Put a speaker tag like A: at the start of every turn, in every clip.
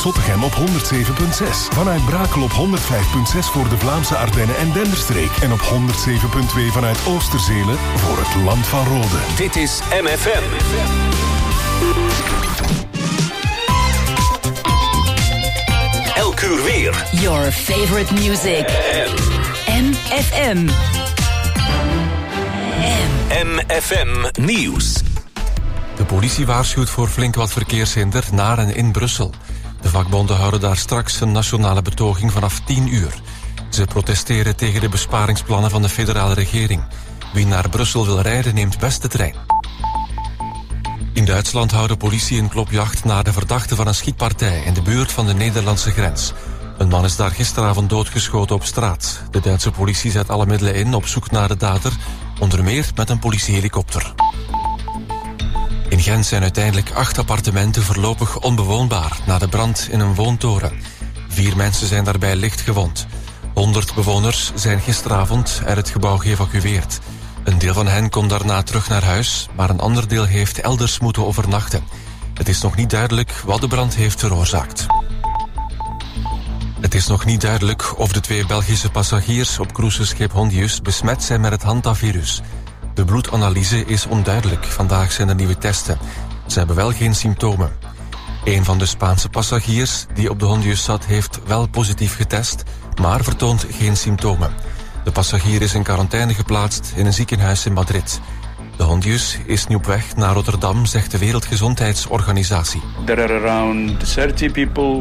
A: Zottegem op 107.6. Vanuit Brakel op 105.6 voor de Vlaamse Ardennen en Denderstreek. En op 107.2 vanuit Oosterzelen voor het Land van Rode.
B: Dit is MFM. Elk uur weer.
C: Your favorite music. MFM.
B: MFM Nieuws.
D: De politie waarschuwt voor flink wat verkeershinder naar en in Brussel. De vakbonden houden daar straks een nationale betoging vanaf 10 uur. Ze protesteren tegen de besparingsplannen van de federale regering. Wie naar Brussel wil rijden, neemt best de trein. In Duitsland houdt de politie een klopjacht naar de verdachte van een schietpartij in de buurt van de Nederlandse grens. Een man is daar gisteravond doodgeschoten op straat. De Duitse politie zet alle middelen in op zoek naar de dader, onder meer met een politiehelikopter. In Gent zijn uiteindelijk 8 appartementen voorlopig onbewoonbaar na de brand in een woontoren. 4 mensen zijn daarbij licht gewond. 100 bewoners zijn gisteravond uit het gebouw geëvacueerd. Een deel van hen kon daarna terug naar huis, maar een ander deel heeft elders moeten overnachten. Het is nog niet duidelijk wat de brand heeft veroorzaakt. Het is nog niet duidelijk of de 2 Belgische passagiers op cruiseschip Hondius besmet zijn met het hantavirus. De bloedanalyse is onduidelijk. Vandaag zijn er nieuwe testen. Ze hebben wel geen symptomen. Een van de Spaanse passagiers die op de Hondius zat heeft wel positief getest, maar vertoont geen symptomen. De passagier is in quarantaine geplaatst in een ziekenhuis in Madrid. De Hondius is nu op weg naar Rotterdam, zegt de Wereldgezondheidsorganisatie.
E: There are around 30 people,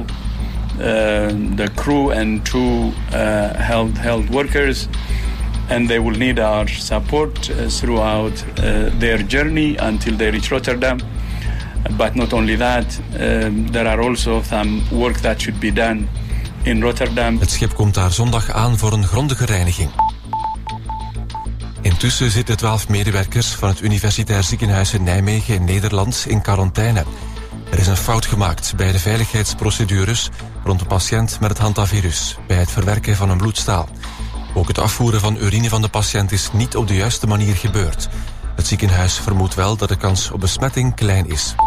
E: the crew and 2 health workers, and they will need our support throughout their journey until they reach Rotterdam. But not only that, there are also some work that should be done in Rotterdam.
D: Het schip komt daar zondag aan voor een grondige reiniging. Intussen zitten 12 medewerkers van het Universitair Ziekenhuis in Nijmegen in Nederland in quarantaine. Er is een fout gemaakt bij de veiligheidsprocedures rond een patiënt met het hantavirus bij het verwerken van een bloedstaal. Ook het afvoeren van urine van de patiënt is niet op de juiste manier gebeurd. Het ziekenhuis vermoedt wel dat de kans op besmetting klein is.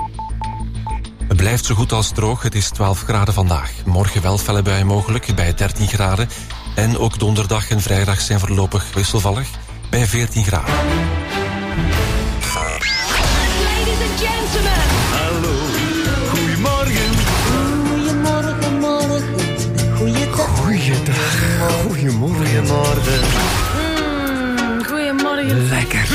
D: Het blijft zo goed als droog, het is 12 graden vandaag. Morgen wel felle buien mogelijk bij 13 graden. En ook donderdag en vrijdag zijn voorlopig wisselvallig bij 14 graden.
C: Ladies and gentlemen.
F: Hallo, goedemorgen.
G: Goedemorgen, morgen. Goeiedag.
F: Goeiedag, goedemorgen. Goedemorgen.
G: Goedemorgen.
F: Lekker.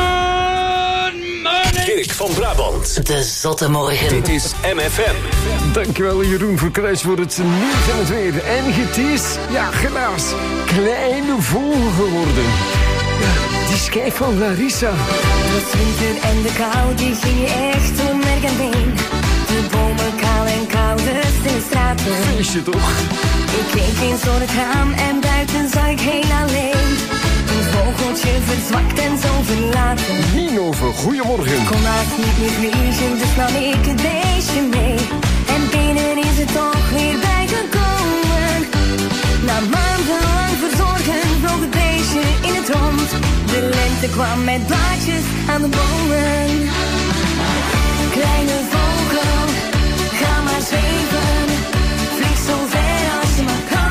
B: Dirk van Brabant.
C: De zotte morgen.
B: Dit is MFM.
F: Dankjewel Jeroen voor Kruis voor het nieuws en het weer. En het is, ja helaas, kleine vogel geworden. Ja, die schijf van Larissa.
G: Het winter en de kou, die ging je echt door merg en been. De bomen kaal en koud, de straten.
F: Feestje toch?
G: Ik keek eens door het raam en buiten zag ik heel alleen. Een vogeltje verzwakt en zo verlaten.
F: Nienhoven, goedemorgen.
G: Kon haast niet meer vliegen, dus nam ik het beestje mee. En binnen is het toch weer bijgekomen. Na maandenlang verzorgen vloog het beestje in het rond. De lente kwam met blaadjes aan de bomen. Kleine vogel, ga maar zweven. Vlieg zo ver als je maar kan.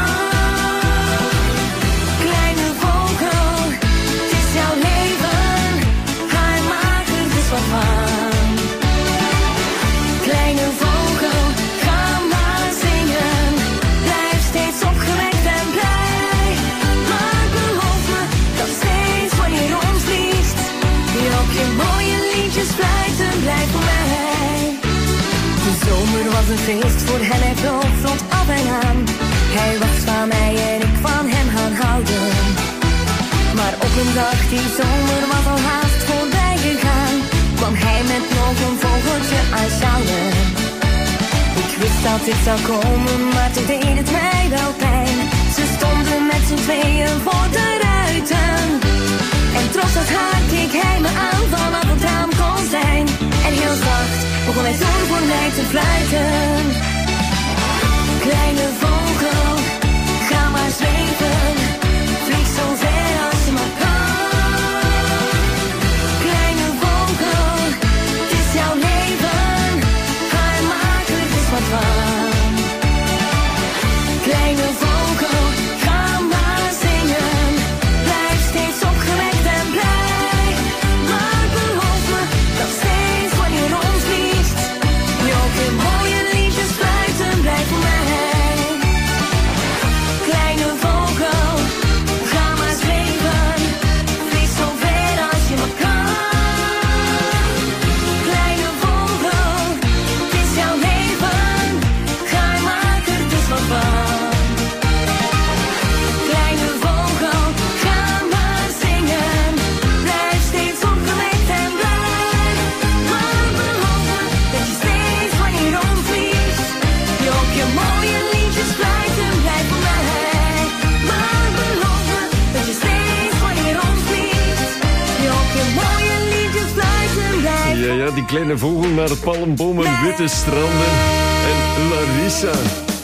G: Kleine vogel, het is jouw leven. Ga er maak er dus wat van. Kleine vogel, ga maar zingen. Blijf steeds opgewekt en blij. Maar beloof me dat steeds wanneer je rondvliegt, je ook je mooie liedjes fluiten blijft voor mij. De zomer was een feest voor hen, hij vloog vlot af en aan. Hij was van mij en ik van hem gaan houden. Maar op een dag die zomer was al haast voorbij gegaan, kwam hij met nog een vogeltje aanschouwen. Ik wist dat dit zou komen, maar toen deed het mij wel pijn. Ze stonden met z'n tweeën voor de ruiten. En trots dat haar keek hij me aan vanaf het raam kon zijn. En heel zacht begon hij toen voor mij te fluiten. Kleine vogel, ga maar zweven. Vlieg zo ver als je maar kan. Kleine vogel, het is jouw leven. Ga er maak er dus wat van.
F: ja, die kleine vogel naar palmbomen, witte stranden en Larissa.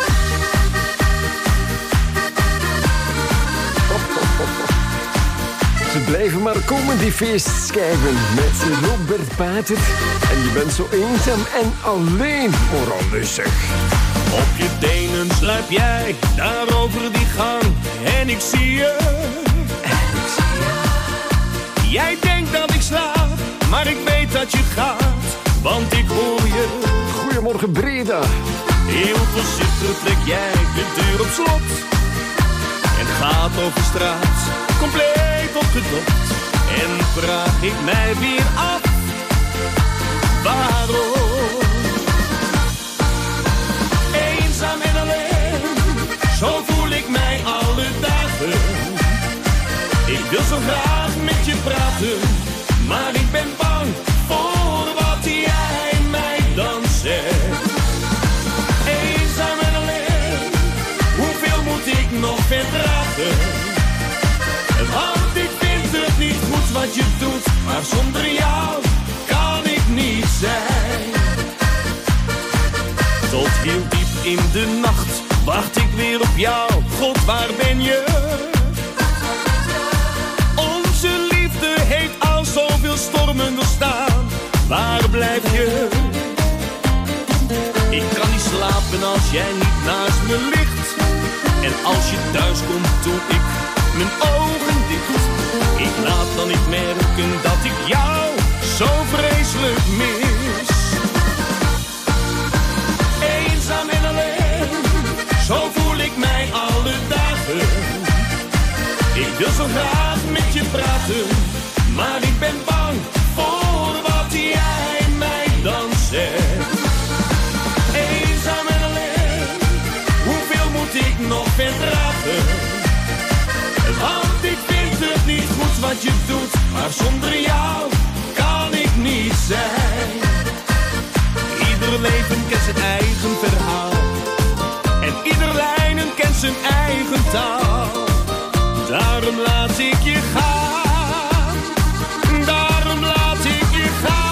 F: Ze blijven maar komen, die feestschijven, met Robert Pater. En je bent zo eenzaam en alleen, moralistig.
H: Op je tenen sluip jij daar over die gang en ik zie je. Jij denkt dat ik slaap, maar ik weet dat je gaat, want ik hoor je.
F: Goedemorgen Breda.
H: Heel voorzichtig trek jij de deur op slot en gaat over straat, compleet opgedopt. En vraag ik mij weer af, waarom? Eenzaam en alleen, zo voel ik mij alle dagen. Ik wil zo graag met je praten, maar ik ben bang voor wat jij mij dan zegt. Eenzaam en alleen, hoeveel moet ik nog verdragen? Want ik vind het niet goed wat je doet, maar zonder jou kan ik niet zijn. Tot heel diep in de nacht wacht ik weer op jou, God waar ben je? Onze liefde heeft al zoveel stormen doorstaan, waar blijf je? Ik kan niet slapen als jij niet naast me ligt. En als je thuis komt doe ik mijn ogen dicht. Ik laat dan niet merken dat ik jou zo vreselijk mis. Eenzaam en alleen, zo voel ik mij alle dagen. Ik wil zo graag met je praten, maar ik ben bang voor wat jij mij dan zegt. Eenzaam en alleen, hoeveel moet ik nog verdragen? Want ik vind het niet goed wat je doet, maar zonder jou kan ik niet zijn. Ieder leven kent zijn eigen verhaal en ieder lijnen kent zijn eigen taal. Daarom laat ik je gaan, daarom laat ik je gaan.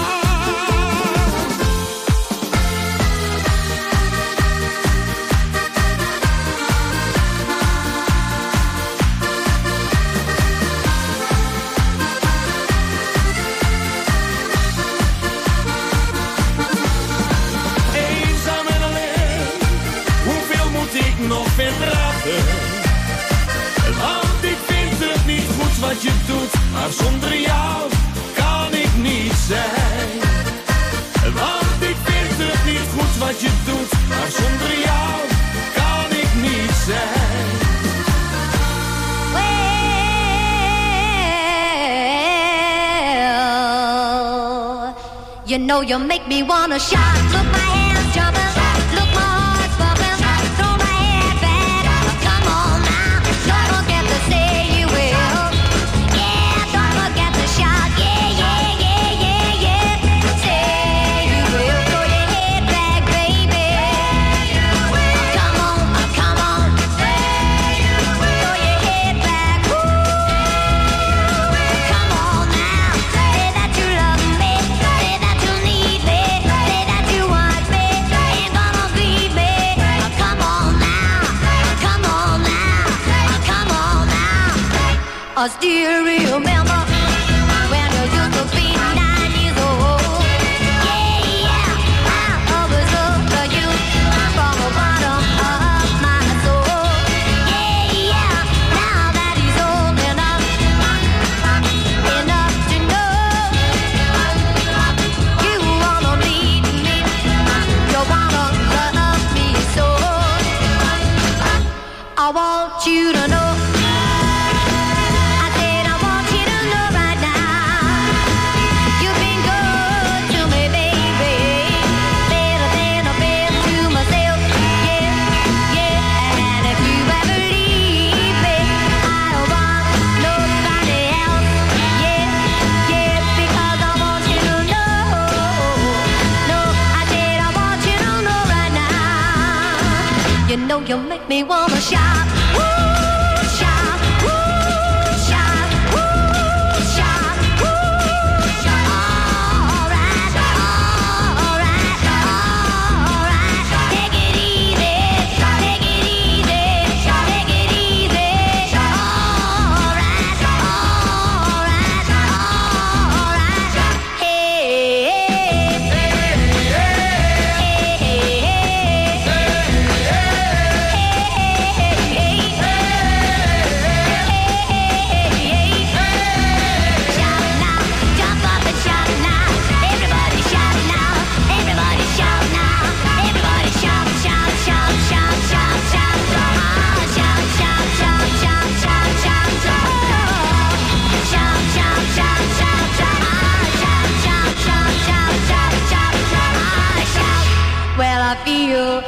H: Eenzaam en alleen, hoeveel moet ik nog verdragen? Want ik vind het niet goed wat je doet, maar zonder jou kan ik niet zijn. Want ik vind het niet goed wat je doet, maar zonder jou kan ik niet zijn.
G: Well, you know you make me wanna shout. Look, my hands jumping, look, my heart's bumping. Throw my head back, come on now. Don't forget to say you will. Yeah, don't forget to shout. Yeah, yeah, yeah, yeah, yeah. Say you will. Throw your head back, baby. Come on, come on. Throw your head back. Woo. Come on now. Say that you love me. Say that you need me. Say that you want me. Ain't gonna leave me. Come on now. Come on now. Come on now. I still remember when you used to be 9 years old. Yeah, yeah. I always loved you from the bottom of my soul. Yeah, yeah. Now that he's old enough to know you wanna lead me, you wanna love me so. I want you to know. I said I want you to know right now. You've been good to me, baby. Better than I've been to myself. Yeah, yeah. And if you ever leave me, I don't want nobody else. Yeah, yeah. Because I want you to know. No, I said I want you to know right now. You know you make me wanna shout. Woo, shout, woo, shout, woo, shout, woo, shout. All right, feel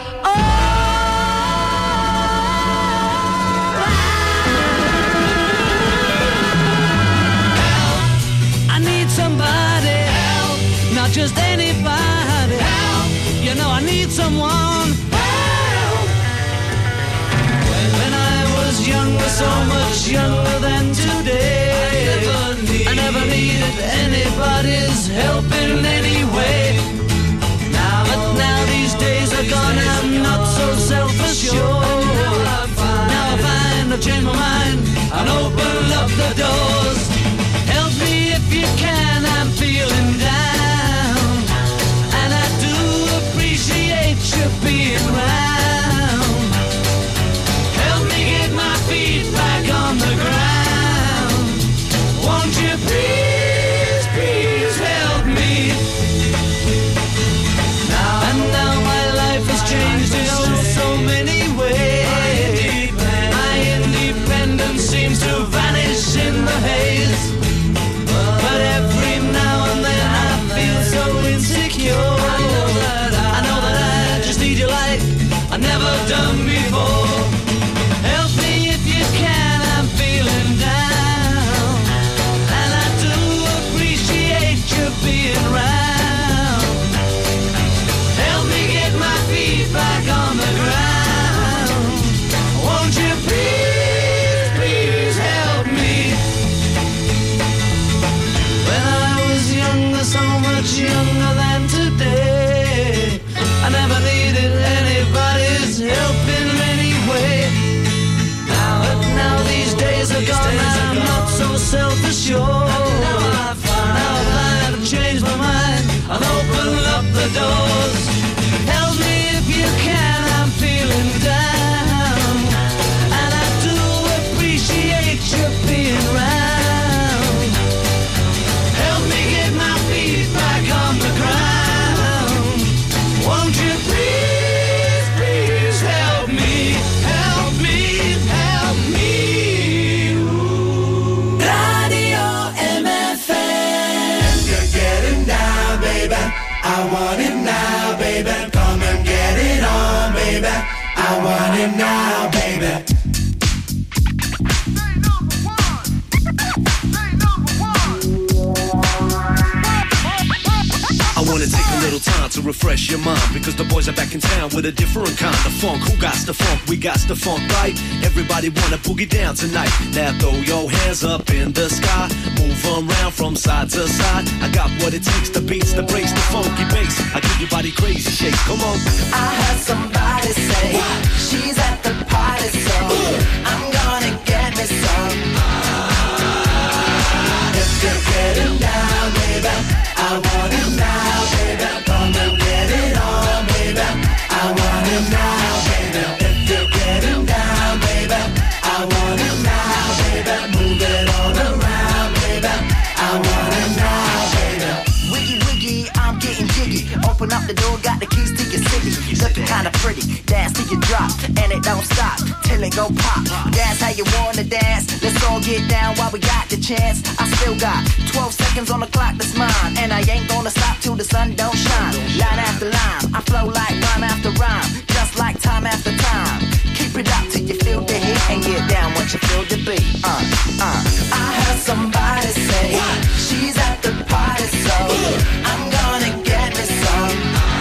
I: I need somebody help, not just anybody help. You know I need someone help. When I was younger, so much younger than today, I never needed anybody's help in any way. Now these days are gone, I'm not so self-assured. Now I find I've changed my mind and open up the doors. Help me if you can, I'm feeling down, and I do appreciate you being round. Help me get my feet back on the ground. Won't you please, please help me? Now my life has changed in so many ways. My independence seems to vanish in the haze. But every now and then I feel so insecure. I know that I just need your light, I've never done before. Help me if you can, I'm feeling down, and I do appreciate you being round. Help me get my feet back on the ground. Won't you please, please help me? When I was younger, so much younger than today, I never needed anybody's help in any way. Now these days are gone, I'm not so self-assured. Now I've changed my mind and opened up the doors. Help me if you can, I'm feeling down, and I do appreciate you being round. Help me get my feet back on the ground. Won't you please, please help me? Help me, help me.
G: Radio MFM.
J: You're getting down, baby. I want it now, baby. Come and get it on, baby. I want it now, baby.
H: I wanna take a little time to refresh your mind, because the boys are back in town with a different kind of funk. Who got the funk? We got the funk, right? Everybody wanna boogie down tonight. Now throw your hands up in the sky, move around from side to side. I got what it takes, the beats, the breaks, the funky bass. I give your body crazy shakes. Come on.
J: I heard somebody say she's at the party, so I'm gonna get me some. If you're getting down, baby, I want it now, baby. Come and get it on, baby. I want it now, baby. If you're getting down, baby, I want it now, baby. Move it all around, baby. I want it now, baby.
K: Wiggy, wiggy, I'm getting jiggy. Open up the door, got the keys to your city. Looking kinda pretty, dance till you drop, and it don't stop till it go pop. That's how you wanna dance. Let's all get down while we got the chance. I still got 12 seconds on the clock that's mine, and I ain't gonna stop till the sun don't shine. Line after line, I flow like rhyme after rhyme, just like time after time. Keep it up till you feel the heat, and get down once you feel the beat.
J: I heard somebody say she's at the party, so I'm gonna get me some.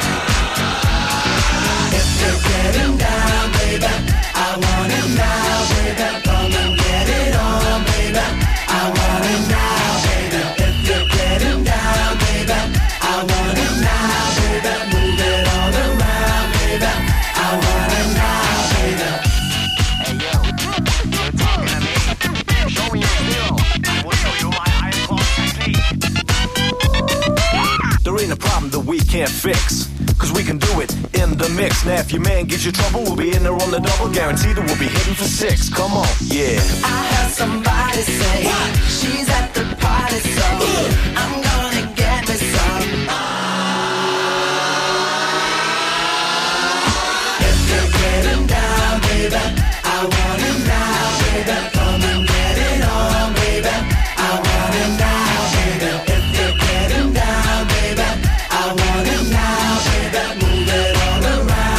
J: If you're getting down, baby, I want it now, baby. Come and get it on, baby. I want it now, baby. If you're getting down, baby, I want it now, baby. Move it all around, baby. I want it now, baby.
K: Hey yo, you're talking to me. Show me your skill. I will show you my iron claw technique.
H: There ain't a problem that we can't fix, cause we can do it in the mix. Now if your man gives you trouble, we'll be in there on the double. Guaranteed that we'll be hitting for 6. Come on, yeah.
J: I heard somebody say she's at the party, so I'm gonna get me some. If you're getting down, baby, I want it now, baby. Come and get it on, baby. I want it now, baby. If you're getting down, baby, I want it now, baby. Move it all around.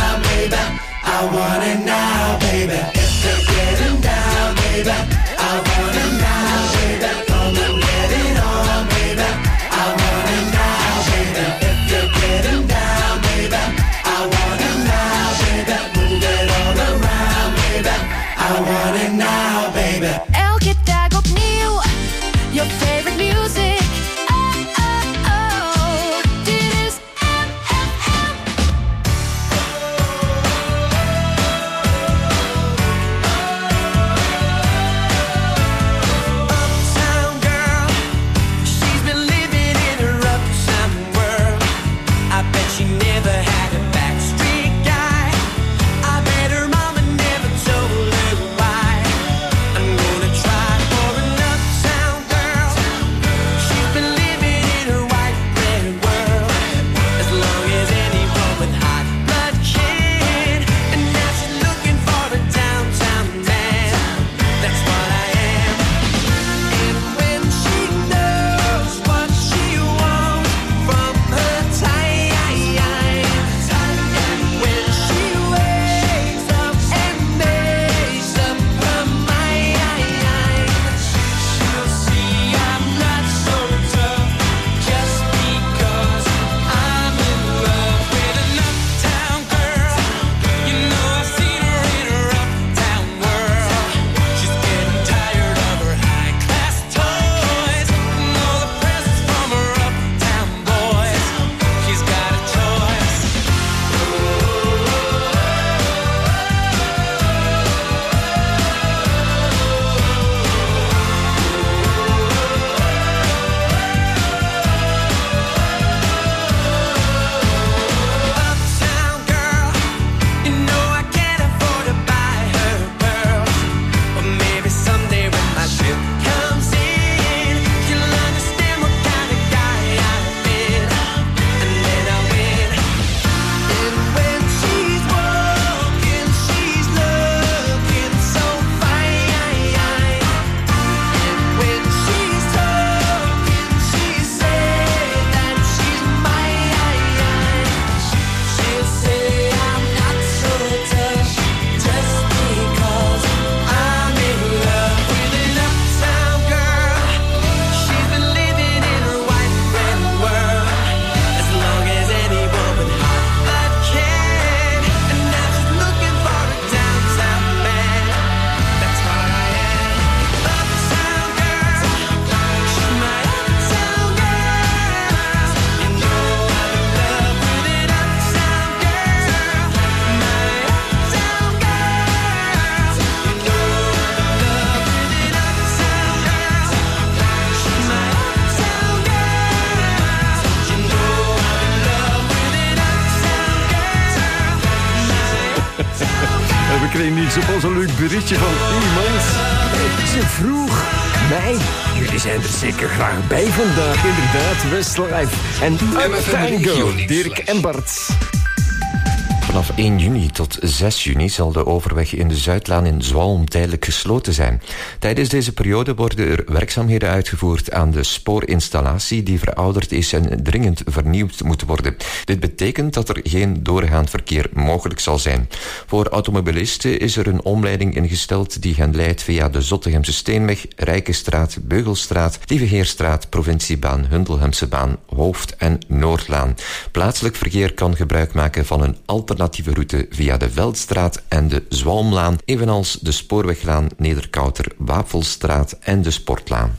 F: kreeg niet zoals een leuk berichtje van iemand. Ze vroeg mij. Jullie zijn er zeker graag bij vandaag. Inderdaad, Westlife en Tango, Dirk en Bart.
L: Vanaf 1 juni tot 6 juni zal de overweg in de Zuidlaan in Zwalm tijdelijk gesloten zijn. Tijdens deze periode worden er werkzaamheden uitgevoerd aan de spoorinstallatie die verouderd is en dringend vernieuwd moet worden. Dit betekent dat er geen doorgaand verkeer mogelijk zal zijn. Voor automobilisten is er een omleiding ingesteld die hen leidt via de Zottegemse Steenweg, Rijkenstraat, Beugelstraat, Dieveheerstraat, Provinciebaan, Hundelhemsebaan, Hoofd- en Noordlaan. Plaatselijk verkeer kan gebruik maken van een alternatieve route via de Veldstraat en de Zwalmlaan, evenals de Spoorweglaan Nederkouter, Wapelstraat en de Sportlaan.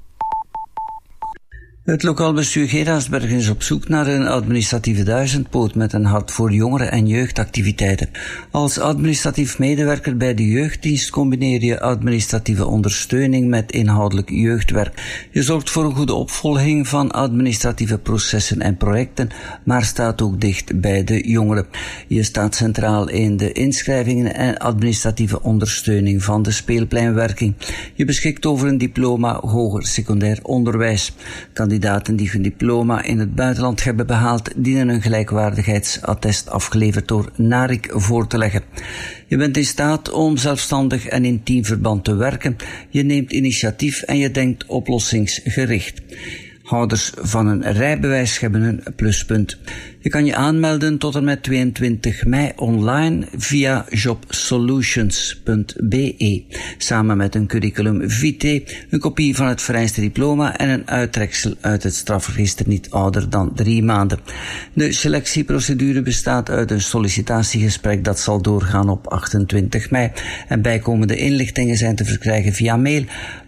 M: Het lokaal bestuur Geraardsberg is op zoek naar een administratieve duizendpoot met een hart voor jongeren- en jeugdactiviteiten. Als administratief medewerker bij de jeugddienst combineer je administratieve ondersteuning met inhoudelijk jeugdwerk. Je zorgt voor een goede opvolging van administratieve processen en projecten, maar staat ook dicht bij de jongeren. Je staat centraal in de inschrijvingen en administratieve ondersteuning van de speelpleinwerking. Je beschikt over een diploma hoger secundair onderwijs. Kandidaten die hun diploma in het buitenland hebben behaald, dienen een gelijkwaardigheidsattest afgeleverd door NARIC voor te leggen. Je bent in staat om zelfstandig en in teamverband te werken. Je neemt initiatief en je denkt oplossingsgericht. Houders van een rijbewijs hebben een pluspunt. Je kan je aanmelden tot en met 22 mei online via jobsolutions.be. Samen met een curriculum vitae, een kopie van het vereiste diploma en een uittreksel uit het strafregister niet ouder dan 3 maanden. De selectieprocedure bestaat uit een sollicitatiegesprek dat zal doorgaan op 28 mei. En bijkomende inlichtingen zijn te verkrijgen via mail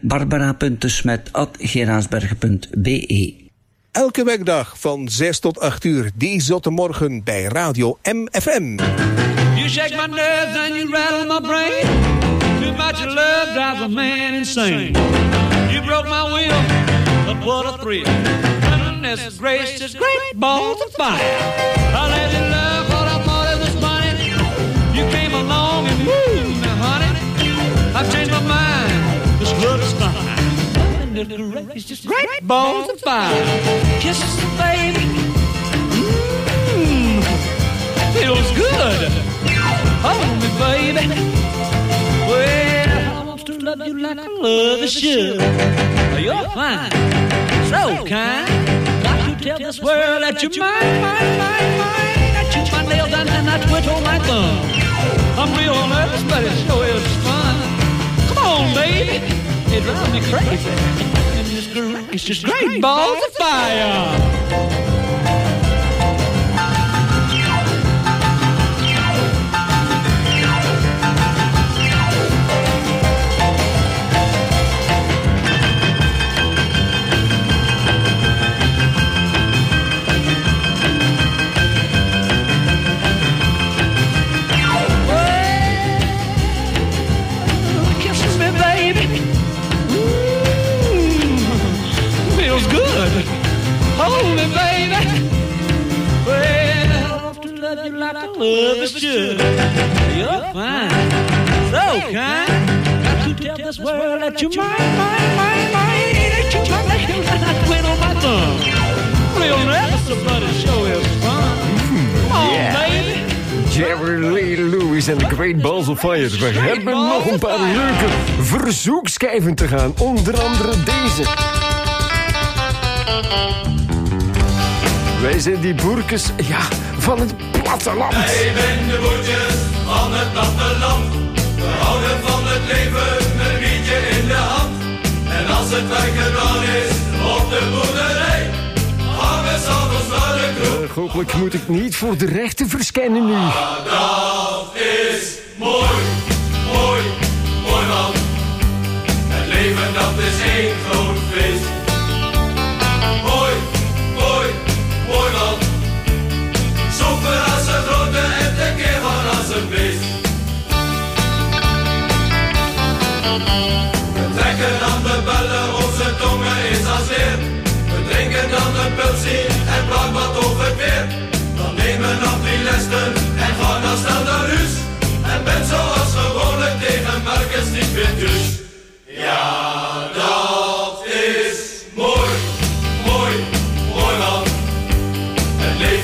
M: barbara.smet@geraardsbergen.be.
N: Elke werkdag van 6 tot 8 uur, die zotte morgen bij Radio MFM.
H: You shake my nerves and you rattle my brain. Too much love drives a man insane. You broke my will, but what a thrill. Goodness gracious, great balls of fire. I let you love what I thought it was funny. You came along and woo, now honey, I've changed my mind, this love is fine. It's just great balls of fire. Kisses, baby. Feels good. Hold me, baby. Well, I want to love you like I love you should. You're fine, so kind. Got to tell this world that you're mine, mine, mine, mine. I chew my nails down and I twiddle my thumb. I'm real nervous, but it sure is fun. Come on, baby. It drives me crazy. It's just great balls of fire. Hold me, baby. Well, I want to love you like I love is should. You're fine, so kind. Got to tell this world that you're mine, mine, mine, mine. That you're my nails and I twiddle my thumb. Real nervous, but it sure is fun. Come on, baby.
F: Jerry Lee Lewis en The Great Balls of Fire. We hebben nog een paar leuke verzoekschijven te gaan. Onder andere deze. Wij zijn die boerkes, ja, van het platteland.
J: Wij zijn de boertjes van het platteland. We houden van het leven, een biertje in de hand. En als het werk gedaan is, op de boerderij, gaan we s'avonds naar de kroeg.
F: Hopelijk moet ik niet voor de rechter verschijnen nu.
J: Maar dat is mooi, mooi, mooi man. Het leven dat is één groot feest. Mooi, mooi, mooi man. Soeper als een grote en tekeer van als een beest. We trekken aan de bellen, onze tongen is als leer. We drinken dan een pilsie en praat wat over het weer. Dan nemen we nog 3 lessen en gaan dan snel naar huis. En ben zoals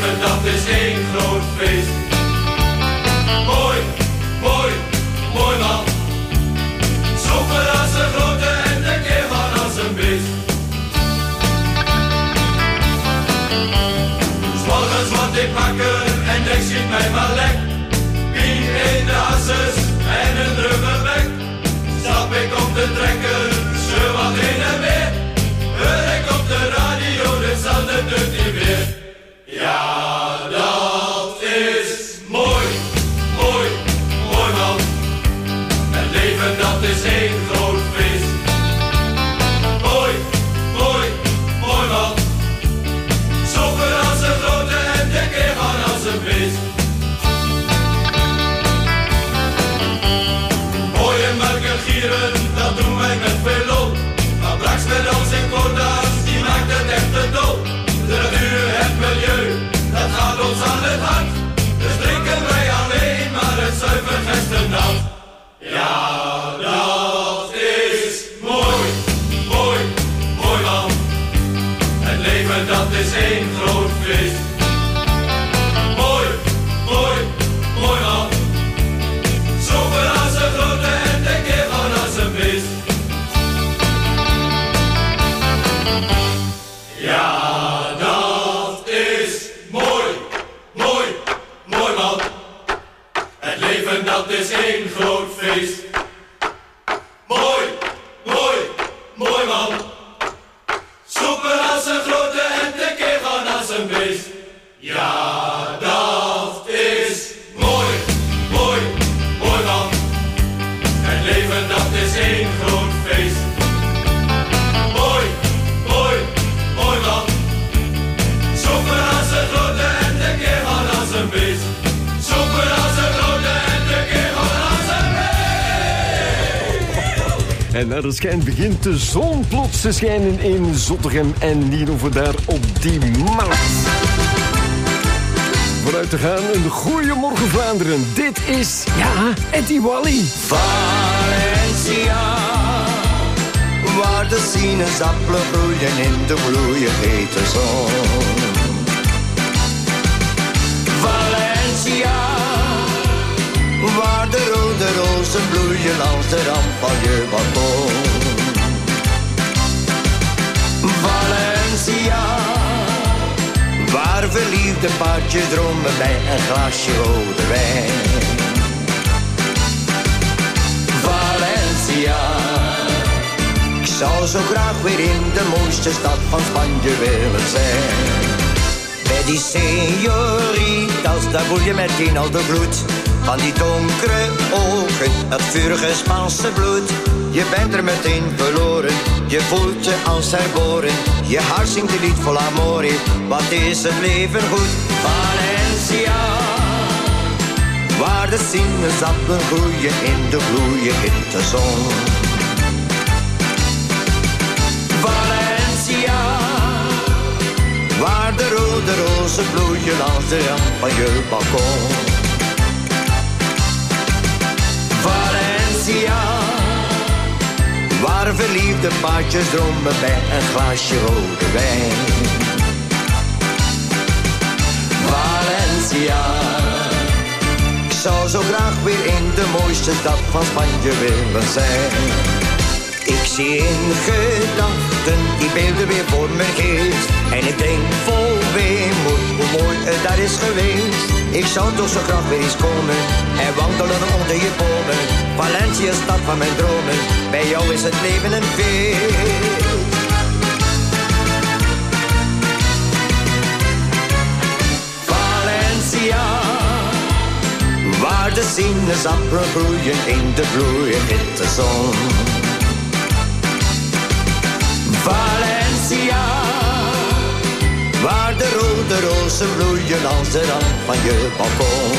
H: leven dat is één groot feest. Mooi, mooi, mooi man. Zover als een grote en de keer van als een beest. S'morgens word ik wakker en denk schiet mij maar lek. Pien in de asses en een drukke bek. Stap ik op de trekker, scheur wat heen en weer. Heur ik op de radio, dit zal de deur niet weer. Ja, dat is mooi, mooi, mooi man. Het leven dat is één groot feest. Mooi, mooi, mooi man. Zover als een grote en de keer van als een beest. Mooie melken gieren, dat doen wij met veel lol. Maar straks met ons in quota's, die maakt het echt te dol. De natuur, het milieu, dat gaat ons aan het hart. Dus drinken wij alleen maar het zuiver Westerland. Ja, dat is mooi, mooi, mooi man. Het leven dat is één groot feest. Mooi, mooi, mooi man. Zover als een grote en de keer van als een beest. Ja, dat is mooi, mooi, mooi man. Het leven dat is één groot feest. Mooi, mooi, mooi man. Soeper als een grote en de keer van als een beest. Ja, dat is mooi, mooi, mooi man. Het leven dat is één groot feest. Mooi, mooi, mooi man. Soeper als een grote en de keer van als een beest. Soeper als een grote en de keer van als een beest.
F: En naar de schijn begint de zon plots te schijnen in Zottegem en niet over daar op die markt. Vooruit te gaan, een goeiemorgen Vlaanderen. Dit is, ja, Eddie Wally.
O: Valencia, waar de sinaasappelen groeien in de gloeiend hete zon. Valencia, waar de rode rozen bloeien als de rand van je balkon. Valencia, waar verliefde paardjes dromen bij een glasje rode wijn. Valencia, ik zou zo graag weer in de mooiste stad van Spanje willen zijn. Bij die señoritas, daar voel je meteen al de bloed van die donkere ogen, het vurige Spaanse bloed. Je bent er meteen verloren, je voelt je als herboren. Je hart zingt een lied vol amore, wat is het leven goed. Valencia, waar de sinaasappelen groeien in de gloeiende hitte zon. Valencia, waar de rode rozen bloeien als de rand van je balkon. Valencia, waar verliefde paardjes dromen bij een glaasje rode wijn. Valencia, ik zou zo graag weer in de mooiste stad van Spanje willen zijn. Ik zie in gedachten die beelden weer voor mijn geest. En ik denk vol weemoed hoe mooi het daar is geweest. Ik zou toch zo graag weer eens komen en wandelen onder je bomen. Valencia, stad van mijn dromen, bij jou is het leven een feest. Valencia, waar de sinaasappelen groeien in de gloeiende hitte zon. Valencia, waar de rode rozen bloeien als de rand van je balkon.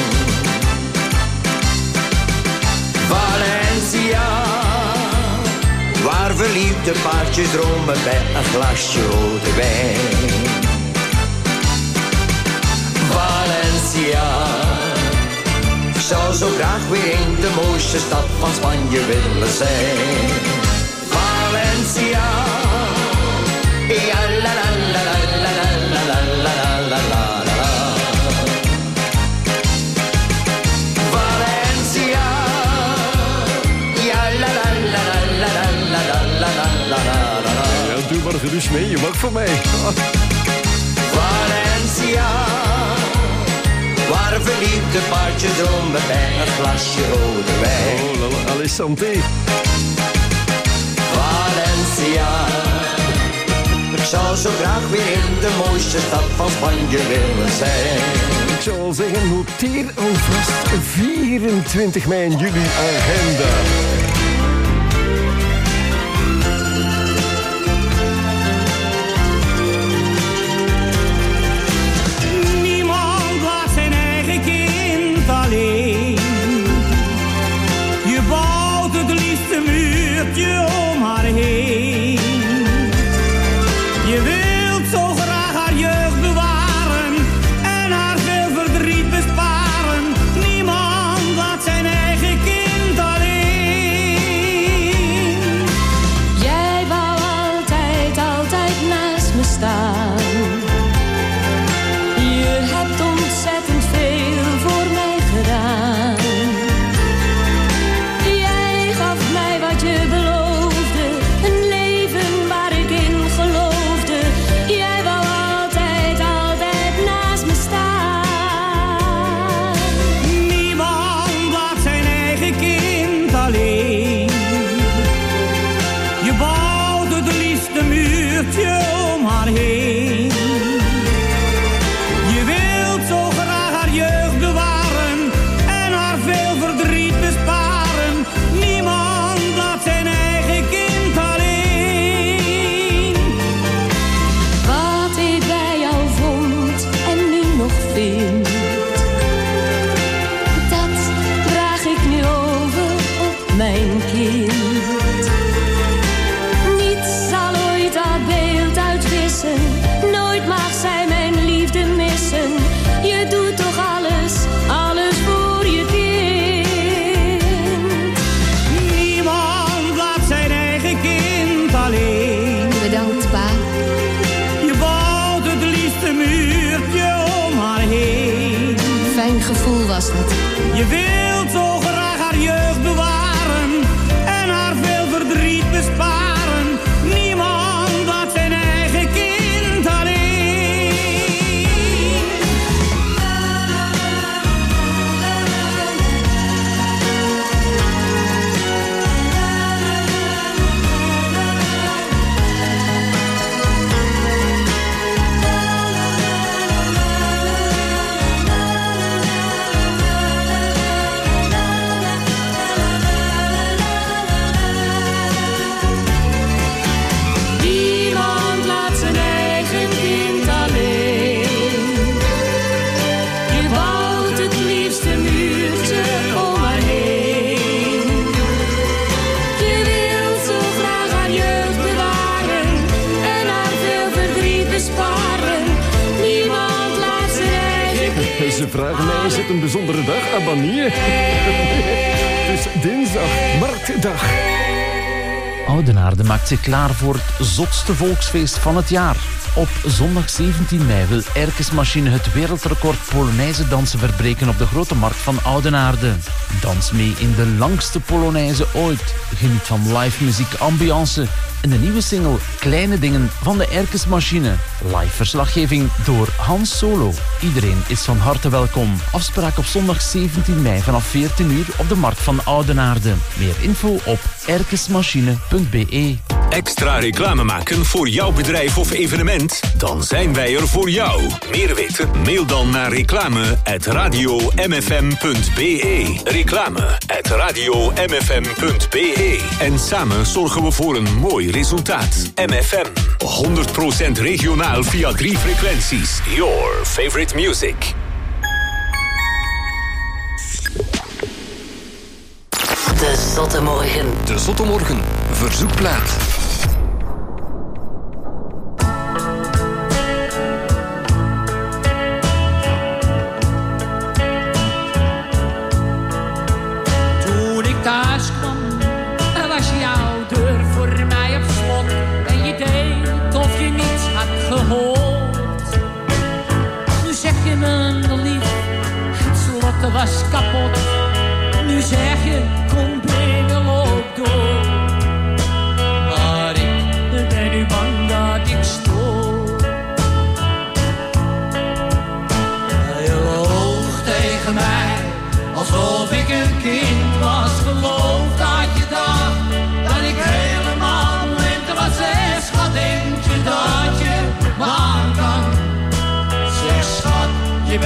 O: Valencia, waar verliefde paardjes dromen bij een glasje rode wijn. Valencia, ik zou zo graag weer in de mooiste stad van Spanje willen zijn. Valencia, ja la la la la la la la la la la la.
F: Nee, je mag voor mij.
O: Valencia, waar verliefde paardjes dromen bij een glasje rode wijn.
F: Oh, allez, santé.
O: Valencia, ik zou zo graag weer in de mooiste stad van Spanje willen zijn.
F: Ik zou al zeggen, noteer alvast 24 mei in jullie agenda.
H: Niemand laat zijn eigen kind alleen. Je bouwt het liefste muurtje om haar heen. Je wilt zo graag haar jeugd bewaren en haar veel verdriet besparen. Niemand laat zijn eigen kind alleen.
G: Jij wou altijd naast me staan. Je hebt ontzettend veel voor mij gedaan. Jij gaf mij wat je beloofde, een leven waar ik in geloofde. Jij wou altijd naast me staan.
H: Niemand laat zijn eigen kind alleen. Je bouwt het liefste muurtje om haar heen. Je wilt zo graag haar jeugd bewaren en haar veel verdriet besparen. Niemand laat zijn eigen kind alleen.
G: Wat ik bij jou vond en nu nog vind, dat draag ik nu over op mijn kind. Niets zal ooit dat beeld uitwissen, nooit mag zij mijn liefde missen. Je doet toch alles voor je kind.
H: Niemand laat zijn eigen kind alleen.
G: Bedankt, pa.
H: Je bouwt het liefste muurtje om haar heen.
G: Fijn gevoel was dat.
H: Je wilt zo graag haar jeugd bewaren en haar veel verdriet besparen. Niemand laat zijn eigen kind alleen. Niemand laat zijn eigen kind alleen. Je bouwt het liefste muurtje om haar heen. Je wilt zo graag haar jeugd bewaren en haar veel verdriet besparen. Niemand laat zijn eigen kind.
F: Ze vragen mij, is het een bijzondere dag? Ah, wanneer? Het is dinsdag, marktdag.
P: Oudenaarde maakt zich klaar voor het zotste volksfeest van het jaar. Op zondag 17 mei wil Erkesmachine het wereldrecord Polonaise dansen verbreken op de Grote Markt van Oudenaarde. Dans mee in de langste Polonaise ooit. Geniet van live muziek, ambiance en de nieuwe single Kleine Dingen van de Erkesmachine. Live verslaggeving door Hans Solo. Iedereen is van harte welkom. Afspraak op zondag 17 mei vanaf 14 uur op de Markt van Oudenaarde. Meer info op erkesmachine.be.
B: Extra reclame maken voor jouw bedrijf of evenement? Dan zijn wij er voor jou. Meer weten? Mail dan naar reclame@radiomfm.be. Reclame@radiomfm.be. En samen zorgen we voor een mooi resultaat. MFM. 100% regionaal via 3 frequenties. Your favorite music.
C: De Zotte Morgen.
L: De Zotte Morgen. Verzoekplaat.
Q: Toen ik thuis kwam, was jouw deur voor mij op slot. En je deed of je niets had gehoord. Nu zeg je me lief, het slot was kapot. Nu zeg je, kom binnen, loop door. Maar ik ben nu bang dat ik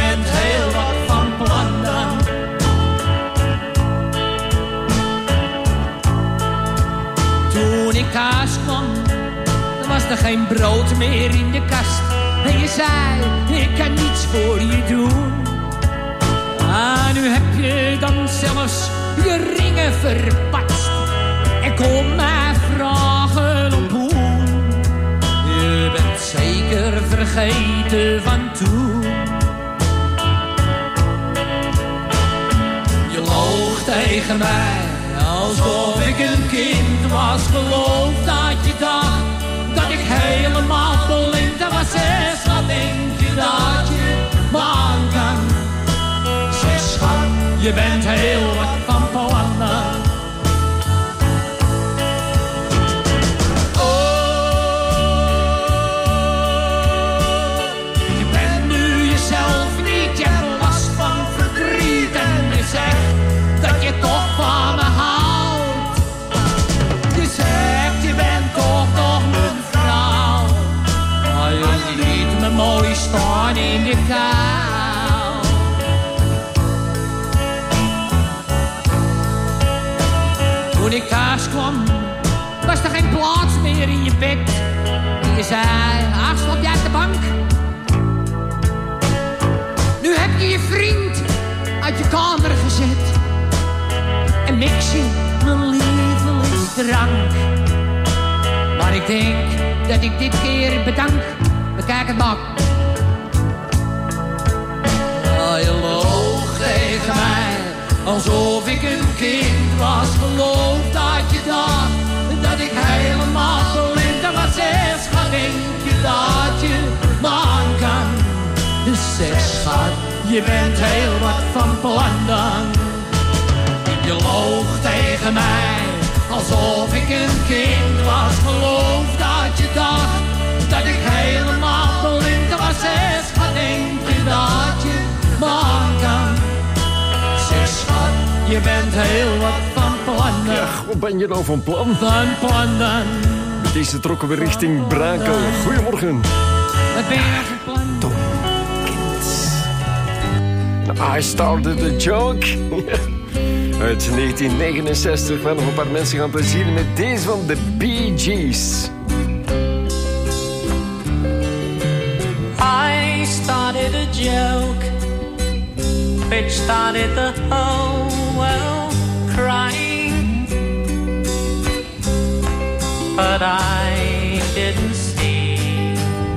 Q: bent heel wat van plan dan. Toen ik thuis kwam, dan was er geen brood meer in de kast. En je zei, ik kan niets voor je doen. Ah, nu heb je dan zelfs je ringen verpatst. En kom mij vragen op hoe. Je bent zeker vergeten van toen. Je loog tegen mij, alsof ik een kind was. Geloof dat je dacht dat ik helemaal blind was. Zeg, wat denk je dat je me aan kan? Zeg, schat, je bent heel wat van plan dan. Dat je toch van me houdt. Je zegt je bent toch nog mijn vrouw. Maar je liet me mooi staan in de kou. Toen ik thuis kwam, was er geen plaats meer in je bed. Je zei, ach, slaap jij op de bank? Nu heb je je vriend uit je kamer gezet. En mix je mijn lievelingsdrank. Maar ik denk dat ik dit keer bedank. Bekijk het maar. Oh, je loog tegen mij, alsof ik een kind was. Geloof dat je dacht dat ik helemaal blind was. Zeg, schat, denk je dat je me aan kan? Zeg, schat, je bent heel wat van plan dan. Je loog tegen mij, alsof ik een kind was. Geloof dat je dacht dat ik helemaal blind was. Zeg, schat, denk je dat je me aan kan? Zeg, schat, je bent heel wat van plan dan.
F: Ja, wat ben je nou van plan?
Q: Van plan dan.
F: Met deze trokken we richting Brakel. Goedemorgen.
Q: Wat ben je nou van plan?
F: Tom, kind. I started a joke. Uit 1969 waar nog een paar mensen gaan plezieren met deze van de Bee Gees.
I: I started a joke which started the whole world crying, but I didn't see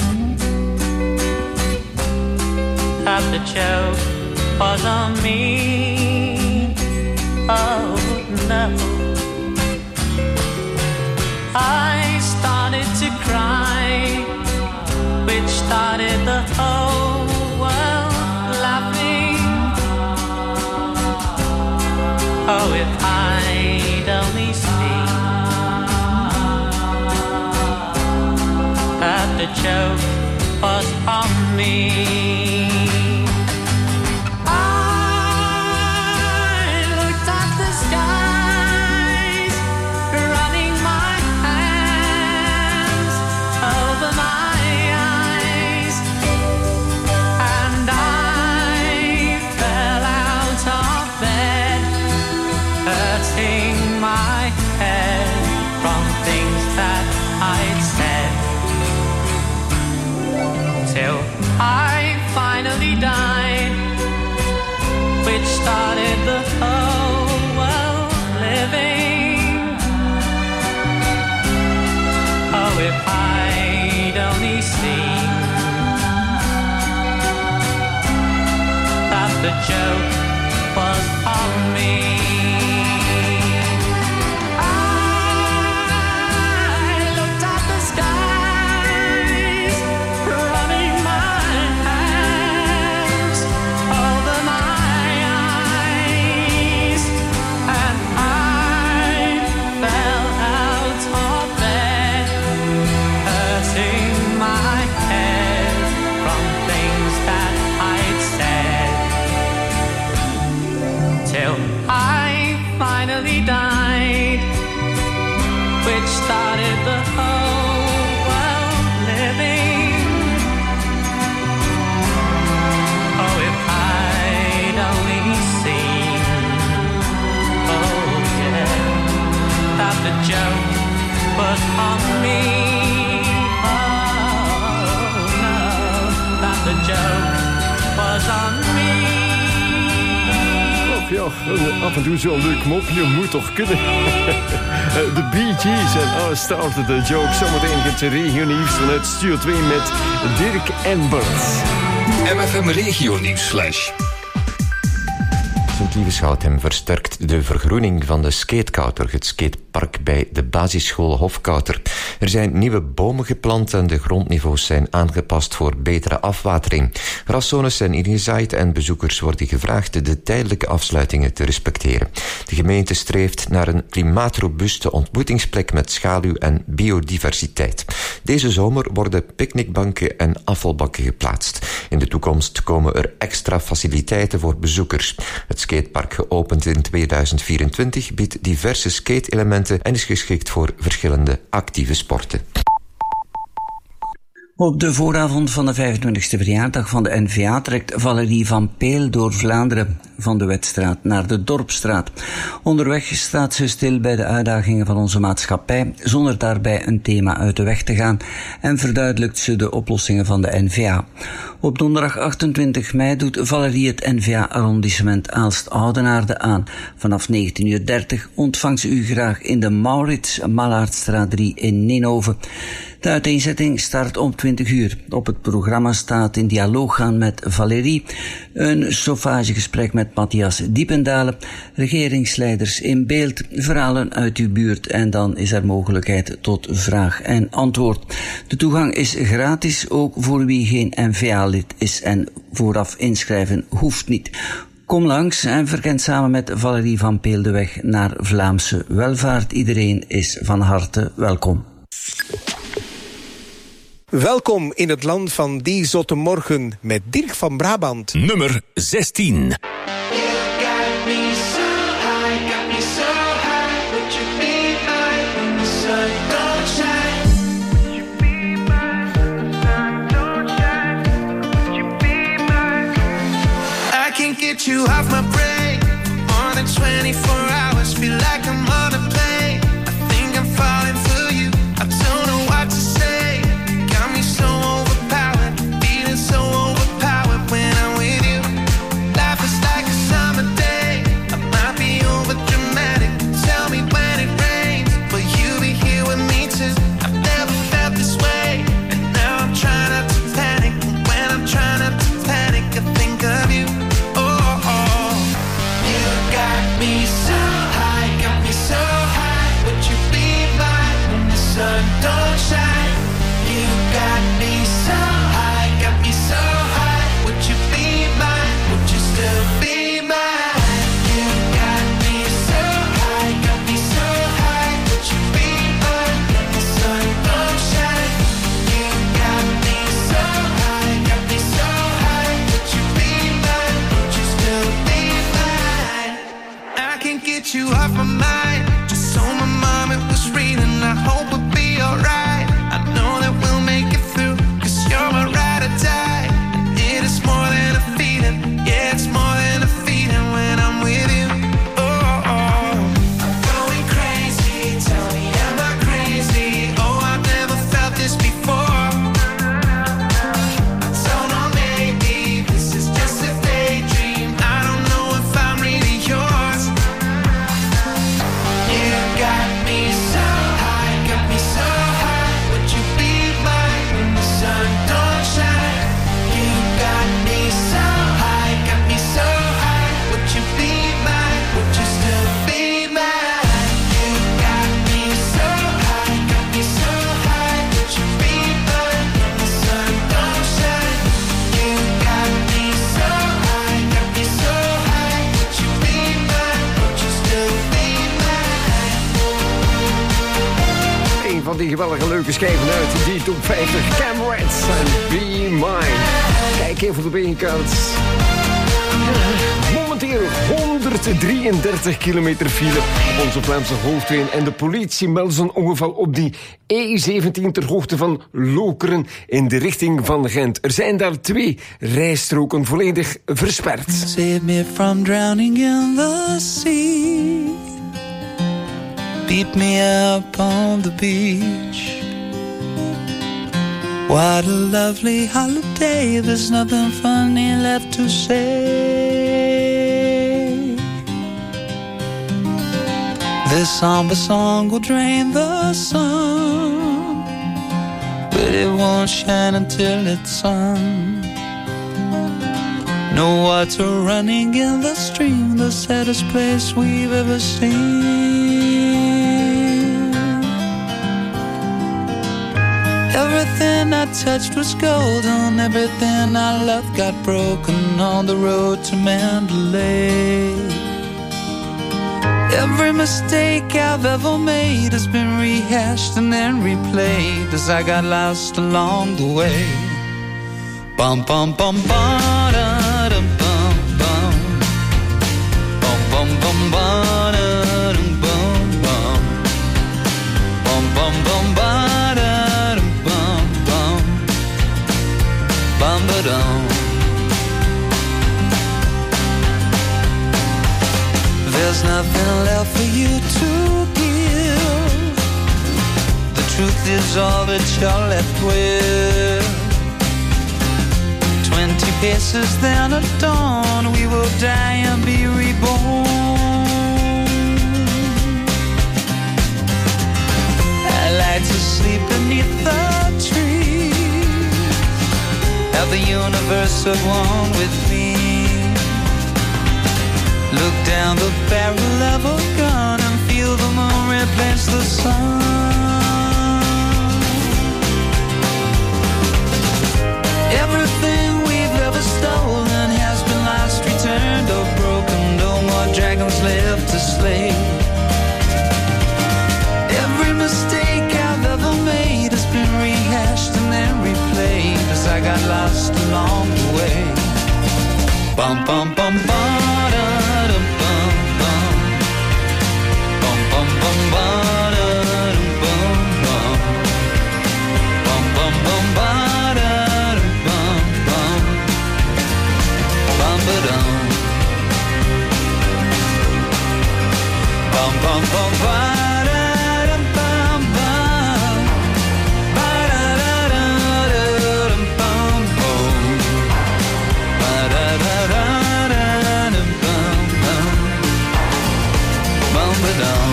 I: that the joke was on me. Oh no, I started to cry, which started the whole world laughing. Oh, if I'd only seen that the joke was on me. I finally died, which started the whole world living. Oh, if I'd only seen that the joke was on me. Died, which started the whole world living. Oh, if
F: ja, af en toe zo'n leuk mopje moet toch kunnen. De Bee Gees en I Started a Joke. Zometeen het regionieuws vanuit Studio 2 met Dirk en Bart.
B: MFM Regionieuwsflash.
L: Sint-Lieveshouten versterkt de vergroening van de Skatekouter, het skatepark bij de basisschool Hofkouter. Er zijn nieuwe bomen geplant en de grondniveaus zijn aangepast voor betere afwatering. Graszones zijn ingezaaid en bezoekers worden gevraagd de tijdelijke afsluitingen te respecteren. De gemeente streeft naar een klimaatrobuuste ontmoetingsplek met schaduw en biodiversiteit. Deze zomer worden picknickbanken en afvalbakken geplaatst. In de toekomst komen er extra faciliteiten voor bezoekers. Het skatepark, geopend in 2024, biedt diverse skate-elementen en is geschikt voor verschillende actieve sporten.
M: Op de vooravond van de 25e verjaardag van de NVA trekt Valerie van Peel door Vlaanderen, van de Wetstraat naar de Dorpstraat. Onderweg staat ze stil bij de uitdagingen van onze maatschappij, zonder daarbij een thema uit de weg te gaan, en verduidelijkt ze de oplossingen van de NVA. Op donderdag 28 mei doet Valerie het NVA-arrondissement Aalst-Oudenaarde aan. Vanaf 19:30 ontvangt ze u graag in de Maurits Mallaardstraat 3 in Ninove. De uiteenzetting start om 20 uur. Op het programma staat in dialoog gaan met Valerie, een sofagegesprek met Matthias Diependalen, regeringsleiders in beeld, verhalen uit uw buurt en dan is er mogelijkheid tot vraag en antwoord. De toegang is gratis, ook voor wie geen NVA-lid is en vooraf inschrijven hoeft niet. Kom langs en verkent samen met Valerie van Peel de weg naar Vlaamse welvaart. Iedereen is van harte welkom.
N: Welkom in het land van die zotte morgen met Dirk van Brabant.
B: Nummer 16.
I: Get you off my brain more than 24 hours. Feel like I'm on a plane. I think I'm falling for you. I don't know what to say. Got me so overpowered, feeling so overpowered when I'm with you. Life is like a summer day. I might be over dramatic. Tell me when it rains, will you be here with me too? I've never felt this way, and now I'm trying not to panic. And when I'm trying not to panic, I think of you. Me so high, got me so high. Would you be mine when the sun don't shine? You got me so high, got me so high. Would you be mine? Would you still be mine? You got me so high, got me so high. Would you be mine when the sun don't shine? You got me so high, got me so high. Would you be mine? Would you still be mine? I can't get you off my mind. Just so my mom it was reading. I hope we'll be alright. I know that we'll make it through, 'cause you're my ride or die. And it is more than a feeling. Yeah, it's more than a feeling when I'm with you. Oh, oh. I'm going crazy. Tell me, am I crazy? Oh, I've never felt this before. I don't know, maybe this is just a daydream. I don't know if I'm really yours. You got me so high, got me so high. Would you be mine when the sun don't shine? You got me so high, got me so high. Would you be mine? Would you still be mine? You got me so high, got me so high. Would you be mine when the sun don't shine? You got me so high, got me so high. Would you be mine? Would you still be mine?
F: Een van die geweldige leuke schijven uit die top 50. Camrats en Be Mine. Kijk even op de beenkant. Momenteel 133 kilometer file op onze Vlaamse hoofdweg. En de politie meldt een ongeval op die E17 ter hoogte van Lokeren in de richting van Gent. Er zijn daar 2 rijstroken volledig versperd.
J: Save me from drowning in the sea. Beat me up on the beach. What a lovely holiday. There's nothing funny left to say.
I: This somber song will drain the sun, but it won't shine until it's sun. No water running in the stream, the saddest place we've ever seen. Everything I touched was golden, everything I loved got broken on the road to Mandalay. Every mistake I've ever made has been rehashed and then replayed as I got lost along the way. Bum bum bum ba da dum bum bum. Bum bum bum ba da dum bum bum. Bum bum bum ba da dum bum bum. Bum ba dum. There's nothing left for you to give. The truth is all that you're left with. 20 paces then at dawn, we will die and be reborn. I like to sleep beneath the trees, have the universe at one with me. Look down the barrel of a gun and feel the moon replace the sun. Everything we've ever stolen has been lost, returned or broken. No more dragons left to slay. Every mistake I've ever made has been rehashed and then replayed as I got lost along the way. Bum bum bum bum da dum bum bum. Bum bum bum ba da dum bum bum. Bum bum bum ba da dum bum bum. Bum ba dum. Bum bum bum ba da dum bum bum. Ba da da da dum bum bum. Ba da da da dum bum bum. Bum ba dum.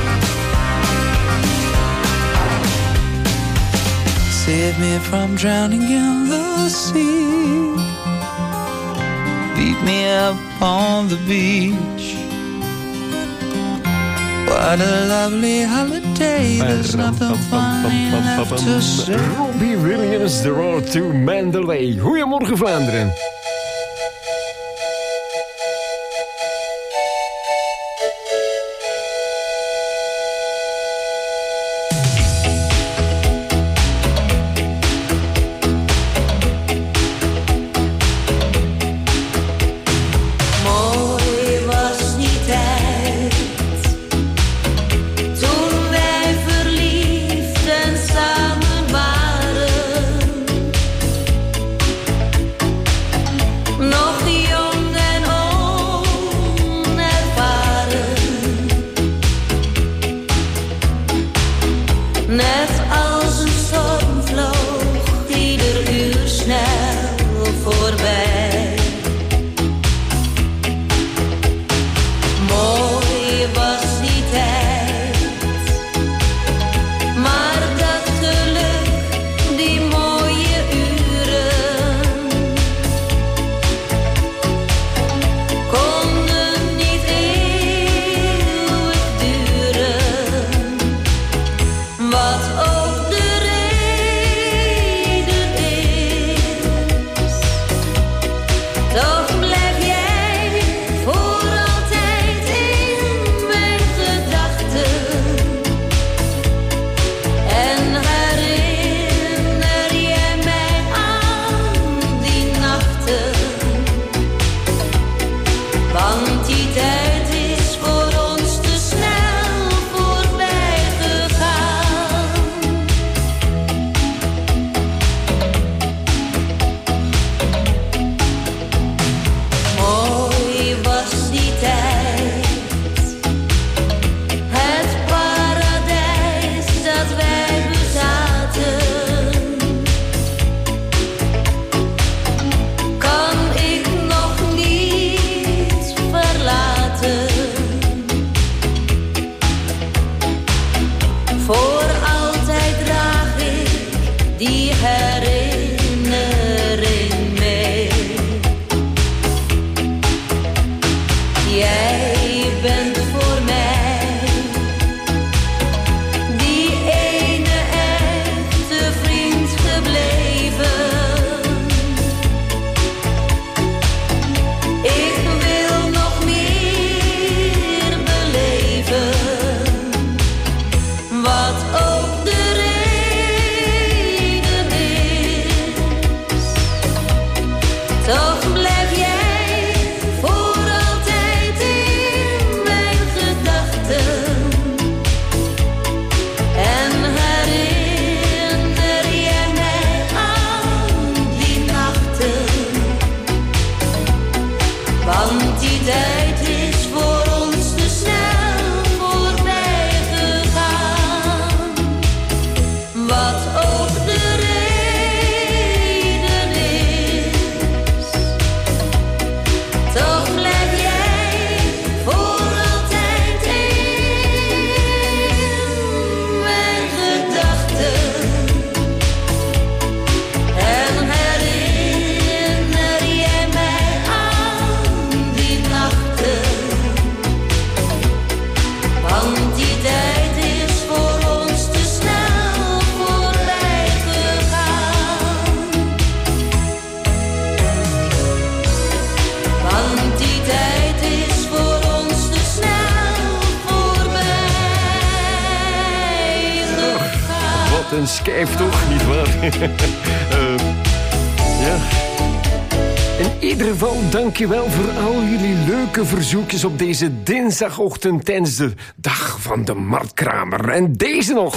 I: Save me from drowning in the sea. Beat me up on the beach. What a lovely holiday. There's nothing funny left to say.
F: Robbie Williams, The Road to Mandalay. Goedemorgen Vlaanderen.
G: Mooi was die tijd, toen wij verliefd en samen waren. Want die tijd is voor ons te snel voorbij gegaan. Wat ook de reden is, toch blijf jij voor altijd in mijn gedachten. En herinner jij mij aan die nachten. Want die tijd is voor ons te snel voorbij gegaan. Want die tijd is voor ons te snel voorbij gegaan.
F: Wat een schijf toch, nietwaar? Ja. In ieder geval, dankjewel voor al jullie leuke verzoekjes op deze dinsdagochtend tijdens de dag van de Marktkramer. En deze nog.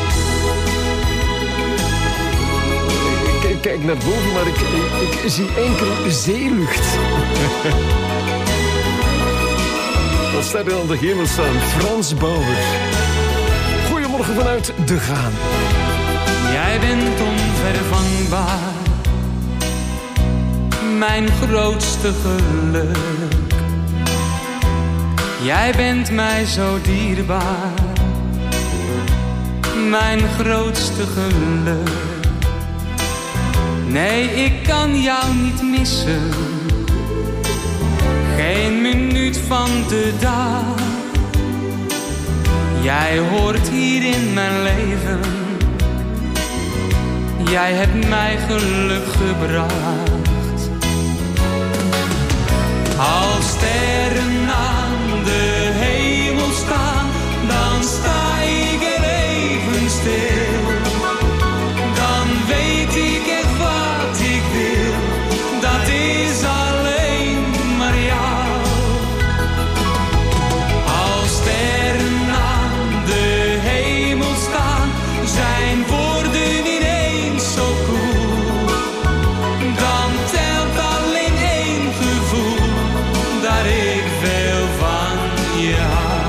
F: Ik kijk naar boven, maar ik zie enkel zeelucht. Wat staat er aan de hemel staan? Frans Bauer. Goedemorgen vanuit De Gaan.
R: Jij bent onvervangbaar, mijn grootste geluk. Jij bent mij zo dierbaar, mijn grootste geluk. Nee, ik kan jou niet missen, geen minuut van de dag. Jij hoort hier in mijn leven, jij hebt mij geluk gebracht. Als sterren aan de hemel staan, dan sta ik er even stil. Dan weet ik echt wat ik wil, dat is alleen maar jou. Als sterren aan de hemel staan, zijn woorden ineens zo koel. Dan telt alleen één gevoel, dat ik veel van je hou.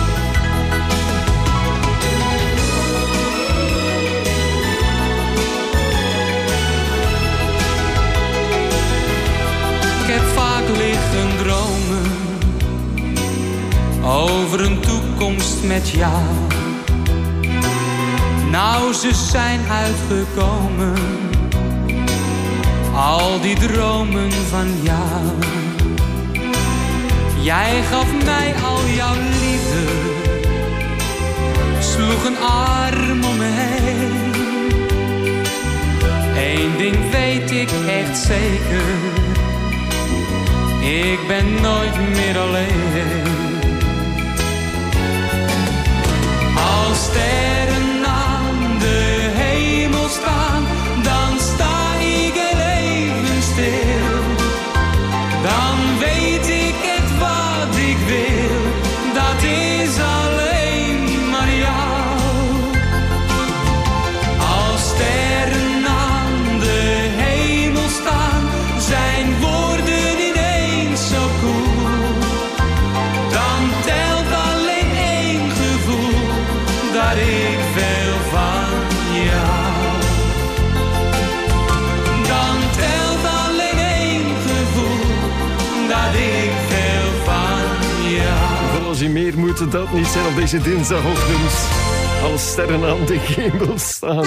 R: Ik heb vaak liggen dromen over een toekomst met jou. Nou, ze zijn uitgekomen, al die dromen van jou. Jij gaf mij al jouw liefde, sloeg een arm om me heen. Eén ding weet ik echt zeker, ik ben nooit meer alleen. Als sterren aan de hemel staan, dan sta ik er even stil. Dan weet ik echt wat ik wil, dat is alleen maar jou. Als sterren aan de hemel staan, zijn woorden ineens zo koel. Dan telt alleen één gevoel, dat ik veel van jou. Dan telt alleen één gevoel, dat ik veel van jou.
F: Als je meer moet dat niet zijn op deze dinsdagochtend. Als sterren aan de hemel staan.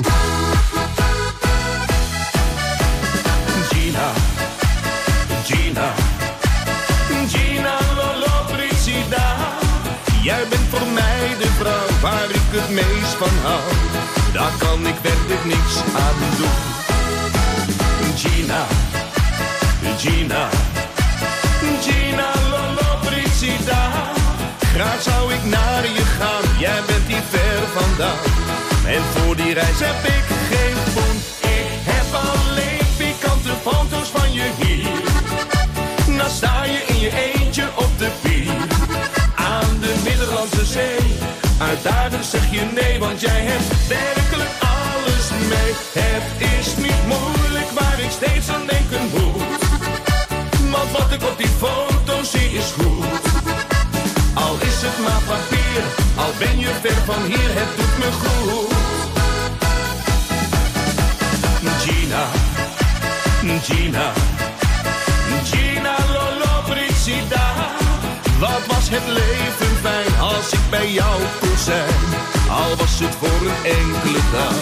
H: Gina, Gina, Gina Lollobrigida. Jij bent voor mij de vrouw waar ik het meest van hou. Daar kan ik werkelijk niks aan doen. Gina, Gina, Gina Lollobrigida. Graag zou ik naar je gaan, jij bent hier ver vandaan. En voor die reis heb ik geen poen. Ik heb alleen pikante foto's van je hier. Dan sta je in je eentje op de pier. Aan de Middellandse Zee. Uitdagend zeg je nee, want jij hebt werkelijk alles mee. Het is niet moeilijk waar ik steeds aan denken moet. Want wat ik op die foto van hier, het doet me goed. Gina, Gina, Gina Lollobrigida. Wat was het leven fijn als ik bij jou kon zijn, al was het voor een enkele dag.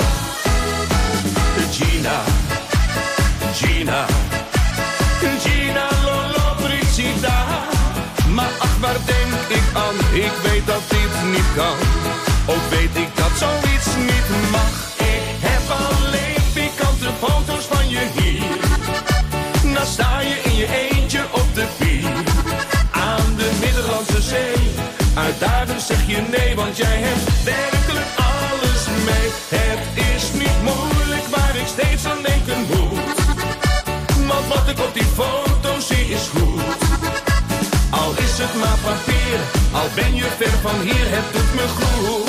H: Gina, Gina, Gina Lollobrigida. Maar ach, waar denk ik aan? Ik weet dat dit niet kan. Ook weet ik dat zoiets niet mag. Ik heb alleen pikante foto's van je hier. Dan sta je in je eentje op de pier aan de Middellandse Zee. Uitdagend zeg je nee, want jij hebt werkelijk alles mee. Het is niet moeilijk waar ik steeds aan denken moet. Want wat ik op die foto zie is goed. Al is het maar papier, al ben je ver van hier, het doet me goed.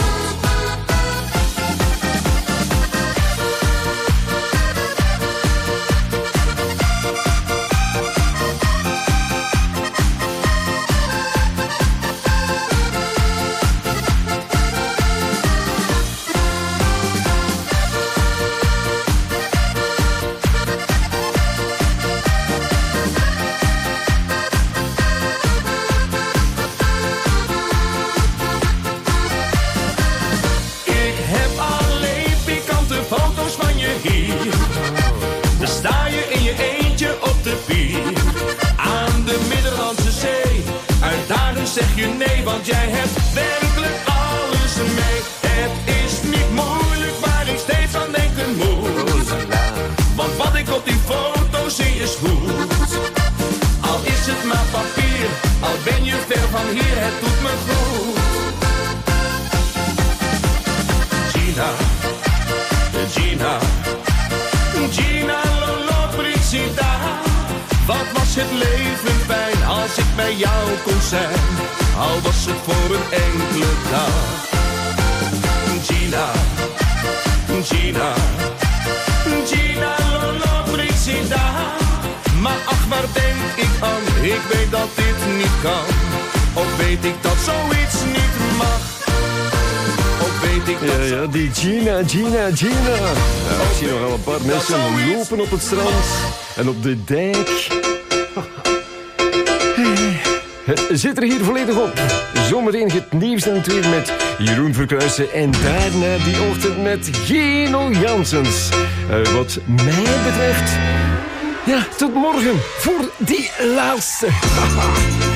H: Zeg je nee, want jij hebt werkelijk alles mee. Het is niet moeilijk waar ik steeds aan denken moet. Want wat ik op die foto zie is goed. Al is het maar papier, al ben je ver van hier, het doet me goed. Gina, Gina, Gina Lollobrigida. Wat was het leven fijn als ik bij jou kon zijn, al was het voor een enkele dag. Gina, Gina, Gina Lollobrigida. Maar ach, waar denk ik aan? Ik weet dat dit niet kan. Of weet ik dat zoiets niet mag? Of weet ik dat...
F: Ja, die Gina. Ja, ik zie nog al een paar mensen lopen op het strand en op de dijk. Het zit er hier volledig op. Zometeen het nieuws en het weer met Jeroen Verkruijsen. En daarna die ochtend met Gino Janssens. Wat mij betreft, ja, tot morgen voor die laatste.